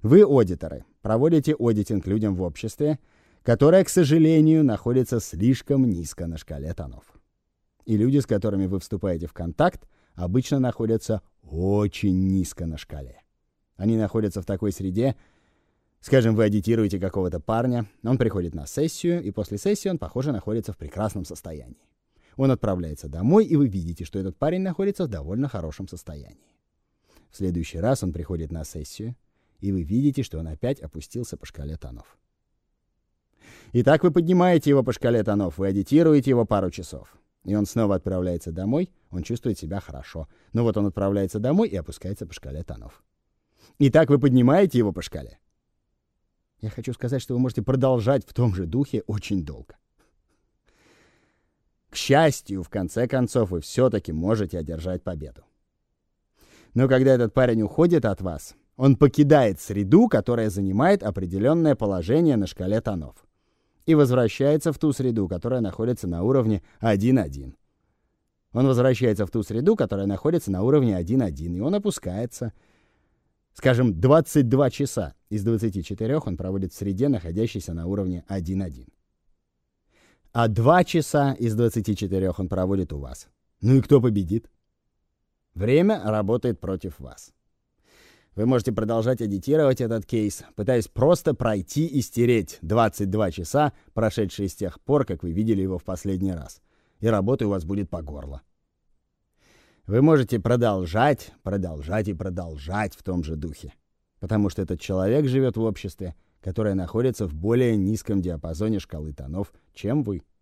Вы, аудиторы, проводите аудитинг людям в обществе, которое, к сожалению, находится слишком низко на шкале тонов. И люди, с которыми вы вступаете в контакт, обычно находятся очень низко на шкале. Они находятся в такой среде, скажем, вы аудитируете какого-то парня, он приходит на сессию, и после сессии он, похоже, находится в прекрасном состоянии. Он отправляется домой, и вы видите, что этот парень находится в довольно хорошем состоянии. В следующий раз он приходит на сессию, и вы видите, что он опять опустился по шкале тонов. Итак, вы поднимаете его по шкале тонов, вы аудитируете его пару часов, и он снова отправляется домой, он чувствует себя хорошо. Но вот он отправляется домой и опускается по шкале тонов. Итак, вы поднимаете его по шкале. Я хочу сказать, что вы можете продолжать в том же духе очень долго. К счастью, в конце концов, вы все-таки можете одержать победу. Но когда этот парень уходит от вас, он покидает среду, которая занимает определенное положение на шкале тонов, и возвращается в ту среду, которая находится на уровне 1.1. Он возвращается в ту среду, которая находится на уровне 1.1, и он опускается. Скажем, 22 часа из 24 он проводит в среде, находящейся на уровне 1.1. А 2 часа из 24 он проводит у вас. Ну и кто победит? Время работает против вас. Вы можете продолжать аудитировать этот кейс, пытаясь просто пройти и стереть 22 часа, прошедшие с тех пор, как вы видели его в последний раз. И работа у вас будет по горло. Вы можете продолжать и продолжать в том же духе. Потому что этот человек живет в обществе, которое находится в более низком диапазоне шкалы тонов, чем вы.